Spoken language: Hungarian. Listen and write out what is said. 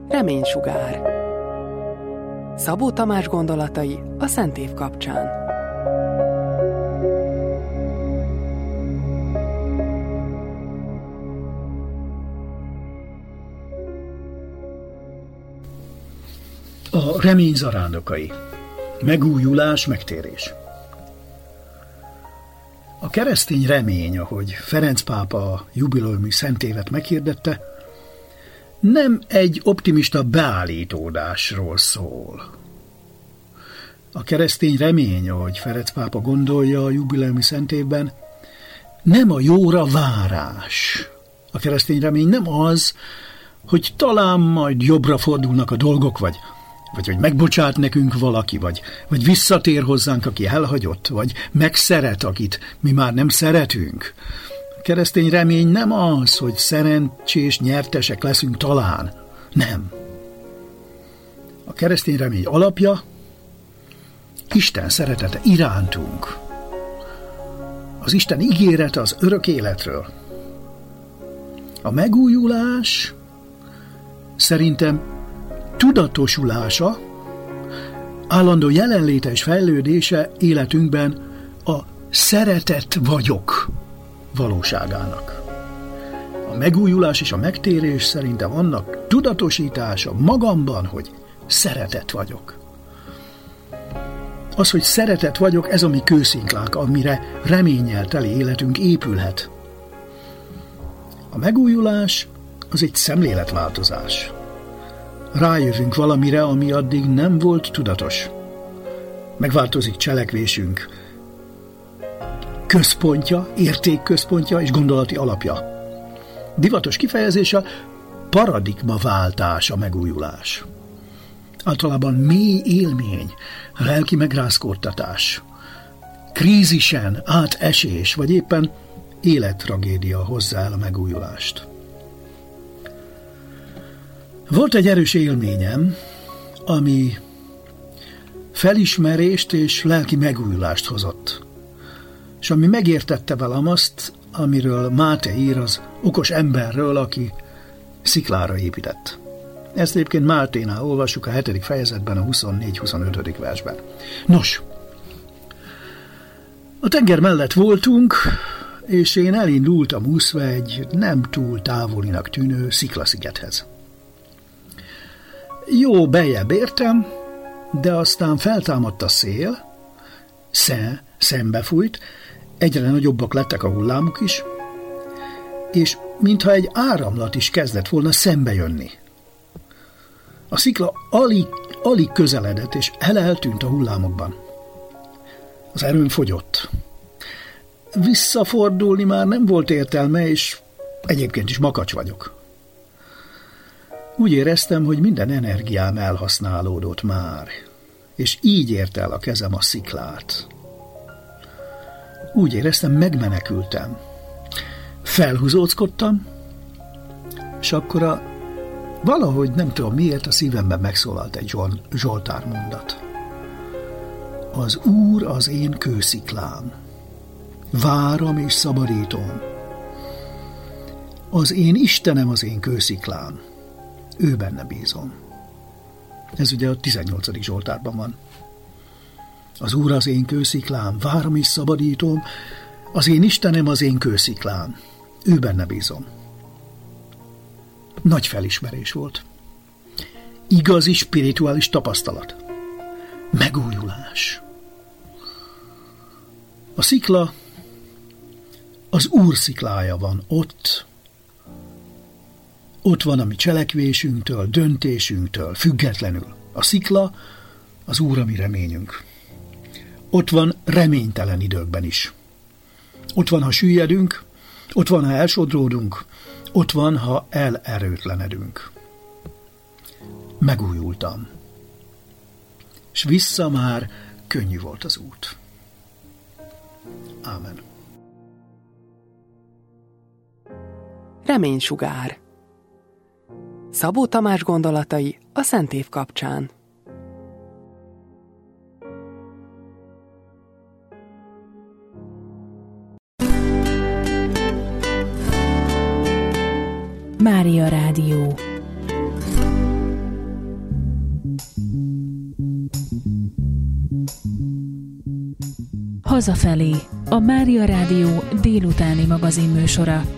Reménysugár. Szabó Tamás gondolatai a Szent Év kapcsán. A remény zarándokai. Megújulás, megtérés. A keresztény remény, ahogy Ferenc pápa a jubileumi szentévet meghirdette, nem egy optimista beállítódásról szól. A keresztény remény, ahogy Ferenc pápa gondolja a jubileumi szentévben, nem a jóra várás. A keresztény remény nem az, hogy talán majd jobbra fordulnak a dolgok, vagy hogy megbocsát nekünk valaki, vagy visszatér hozzánk, aki elhagyott, vagy megszeret, akit mi már nem szeretünk. A keresztény remény nem az, hogy szerencsés nyertesek leszünk talán. Nem. A keresztény remény alapja Isten szeretete irántunk. Az Isten ígérete az örök életről. A megújulás szerintem tudatosulása, állandó jelenléte és fejlődése életünkben a szeretett vagyok valóságának. A megújulás és a megtérés szerintem annak tudatosítása magamban, hogy szeretett vagyok. Az, hogy szeretett vagyok, ez a mi kőszinklánk, amire reménnyel teli életünk épülhet. A megújulás az egy szemléletváltozás. Rájövünk valamire, ami addig nem volt tudatos. Megváltozik cselekvésünk központja, értékközpontja és gondolati alapja. Divatos kifejezése paradigmaváltás a megújulás. Általában mély élmény, lelki megrázkódtatás, krízisen átesés, vagy éppen élettragédia hozza el a megújulást. Volt egy erős élményem, ami felismerést és lelki megújulást hozott, és ami megértette velem azt, amiről Máté ír az okos emberről, aki sziklára épített. Ezt egyébként Máténál olvassuk a 7. fejezetben, a 24-25. versben. Nos, a tenger mellett voltunk, és én elindultam úszva egy nem túl távolinak tűnő sziklaszigethez. Jó beljebb értem, de aztán feltámadt a szél, szembe fújt, egyre nagyobbak lettek a hullámok is, és mintha egy áramlat is kezdett volna szembe jönni. A szikla alig közeledett, és eltűnt a hullámokban. Az erőm fogyott. Visszafordulni már nem volt értelme, és egyébként is makacs vagyok. Úgy éreztem, hogy minden energiám elhasználódott már, és így ért el a kezem a sziklát. Úgy éreztem, megmenekültem. Felhúzóckodtam, és akkor valahogy nem tudom miért a szívemben megszólalt egy Zsoltár mondat. Az Úr az én kősziklám, váram és szabadítom. Az én Istenem az én kősziklám, ő benne bízom. Ez ugye a 18. Zsoltárban van. Az Úr az én kősziklám, várom és szabadítom, az én Istenem az én kősziklám, ő benne bízom. Nagy felismerés volt. Igazi spirituális tapasztalat. Megújulás. A szikla az Úr sziklája van ott. Ott van a mi cselekvésünktől, döntésünktől függetlenül. A szikla az Úr a mi reményünk. Ott van reménytelen időkben is. Ott van, ha süllyedünk, ott van, ha elsodródunk, ott van, ha elerőtlenedünk. Megújultam. És vissza már könnyű volt az út. Ámen. Reménysugár. Szabó Tamás gondolatai a Szent Év kapcsán. Mária Rádió. Hazafelé, a Mária Rádió délutáni magazinműsora.